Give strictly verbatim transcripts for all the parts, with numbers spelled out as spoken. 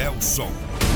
Nelson.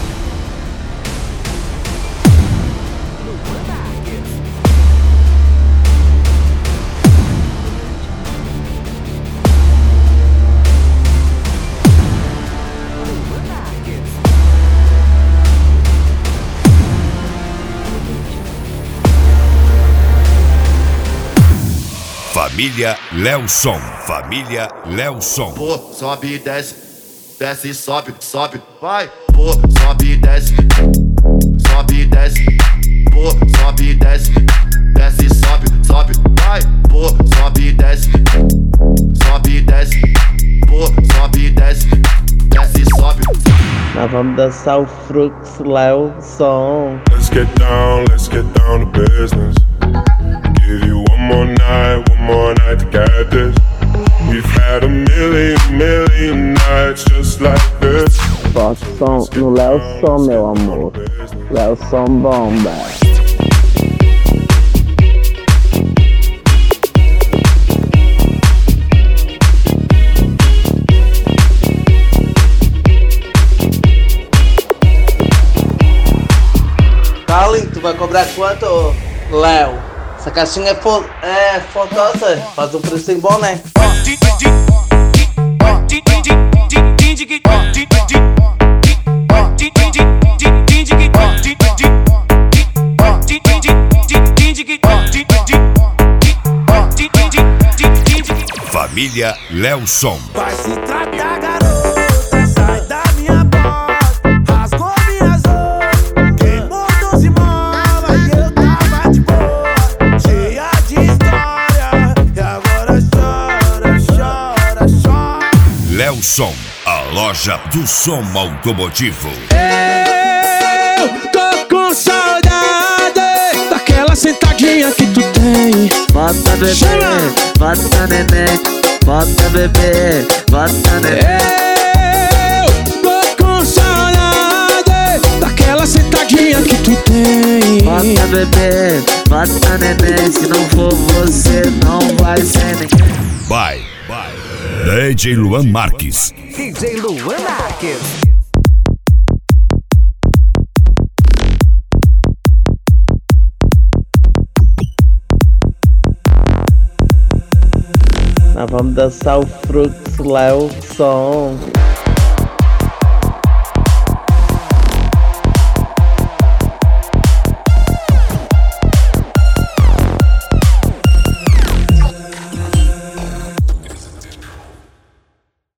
Família Nelson, família Nelson. Pô, sobe e desce, desce e sobe, sobe, vai. Pô, sobe e desce, sobe e desce. Pô, sobe e desce, desce e sobe, sobe, vai. Pô, sobe e desce, sobe e desce. Pô, sobe e desce, desce e sobe. Nós vamos dançar o Frux Nelson. Let's get down, let's get down to business. Give you one more night, one more night to get this. We've had a million, million nights just like this. Boston no Nelson, meu amor. Nelson bomba. Carlin, tu vai cobrar quanto, Léo? Essa caixinha é, fo é fotosa, faz um preço bom, né? Família Nelson. Vai se tratar, garota, sai da minha bota, rasgou minhas roupas, queimou doze molas e eu tava de boa, cheia de história, e agora chora, chora, chora. Nelson, a loja do som automotivo. Eu tô com saudade daquela sentadinha que tu tem. Bota bebê, Chama! bota neném, bota bebê, bota neném. Eu tô com saudade daquela sentadinha que tu tem. Bota bebê, bota neném. Se não for você, não vai ser ninguém. Vai, vai. D J Luan Marques. D J Luan Marques. Nós vamos dançar o Frux Nelson.